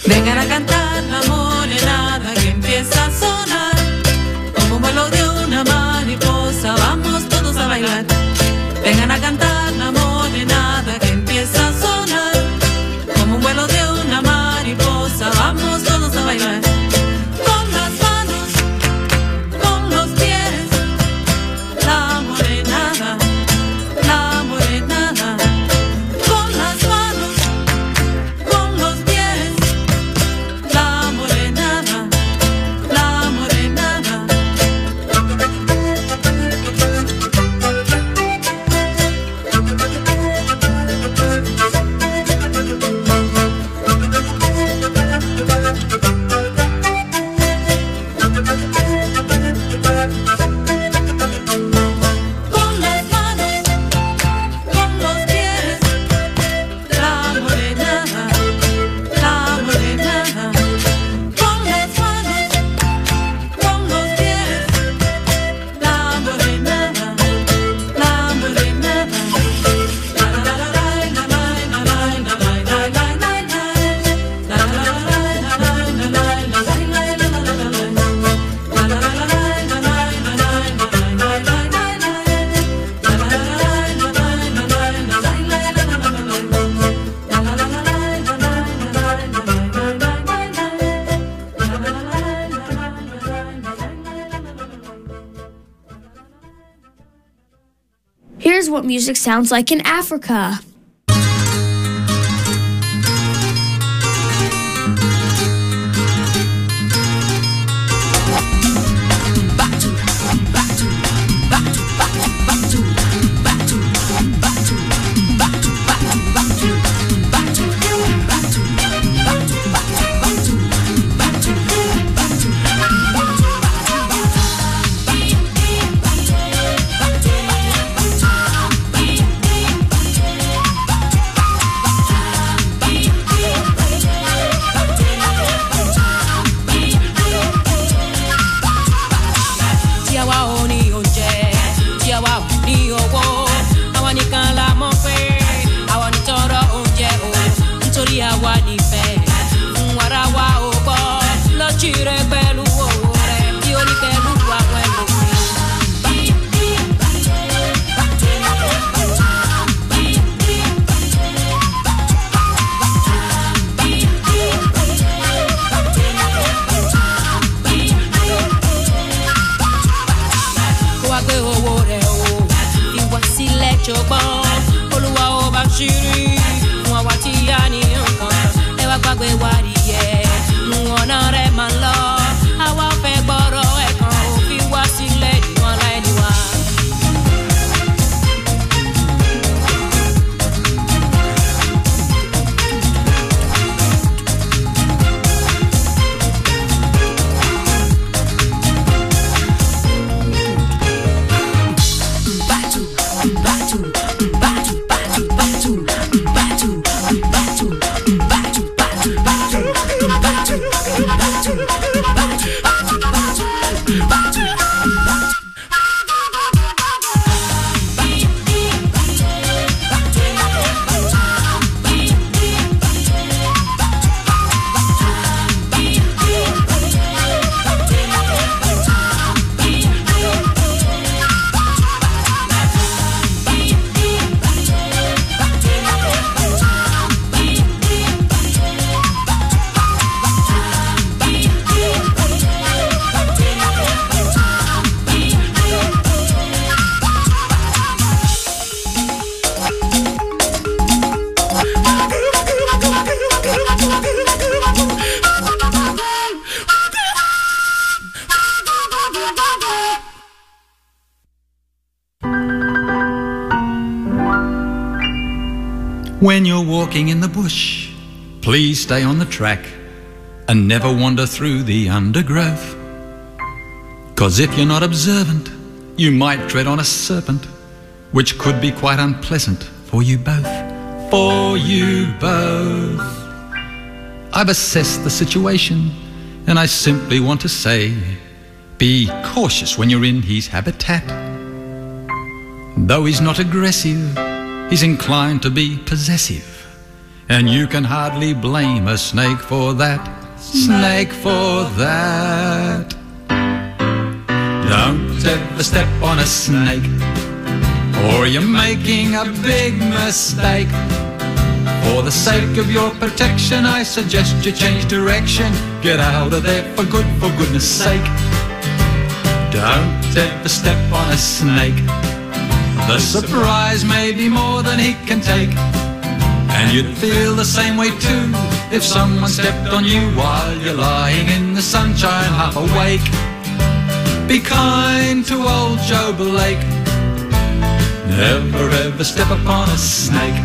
Vengan a cantar la morenada que empieza a sonar, como un vuelo de una mariposa, vamos todos a bailar. Vengan a cantar la morenada que empieza a sonar, como un vuelo de una mariposa, vamos todos a bailar. Con las manos, con los pies, la morenada, la morenada. Con las manos, con los pies, la morenada, la morenada. Con las manos, con los pies, la morenada, la morenada. Con las manos, con los pies, la morenada, la morenada. La la la la la la la la la la la la la Here's what music sounds like in Africa. When you're walking in the bush, please stay on the track and never wander through the undergrowth. 'Cause if you're not observant, you might tread on a serpent, which could be quite unpleasant for you both. For you both. I've assessed the situation, and I simply want to say, be cautious when you're in his habitat. Though he's not aggressive, he's inclined to be possessive. and you can hardly blame a snake for that. Snake for that. Don't ever step on a snake, or you're making a big mistake. For the sake of your protection, I suggest you change direction. Get out of there for good, for goodness sake. Don't ever step on a snake. The surprise may be more than he can take, and you'd feel the same way too if someone stepped on you while you're lying in the sunshine half awake. Be kind to old Joe Blake. Never ever step upon a snake.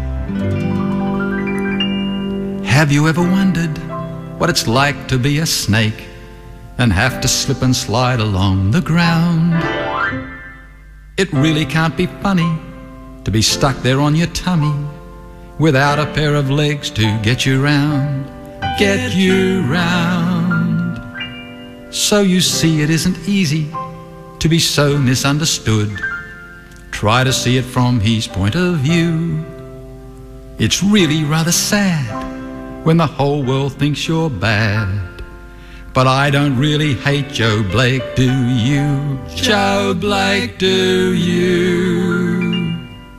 Have you ever wondered what it's like to be a snake and have to slip and slide along the ground? It really can't be funny to be stuck there on your tummy without a pair of legs to get you round. Get you round. So you see, it isn't easy to be so misunderstood. Try to see it from his point of view. It's really rather sad when the whole world thinks you're bad. But I don't really hate Joe Blake, do you? Joe Blake, do you?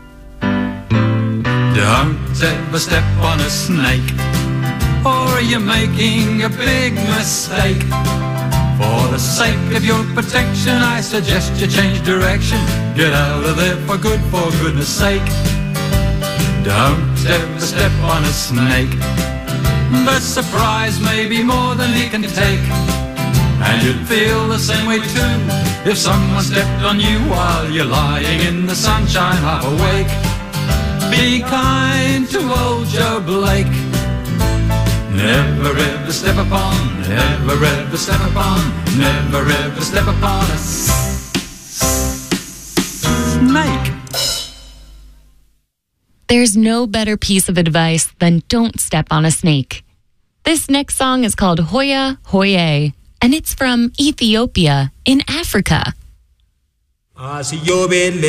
Don't ever step on a snake, or you're making a big mistake. For the sake of your protection, I suggest you change direction. Get out of there for good, for goodness sake. Don't ever step on a snake. The surprise may be more than he can take, and you'd feel the same way too if someone stepped on you while you're lying in the sunshine half awake. Be kind to old Joe Blake. Never ever step upon, never ever step upon, never ever step upon a snake. There's no better piece of advice than don't step on a snake. This next song is called Hoya Hoye, and it's from Ethiopia in Africa.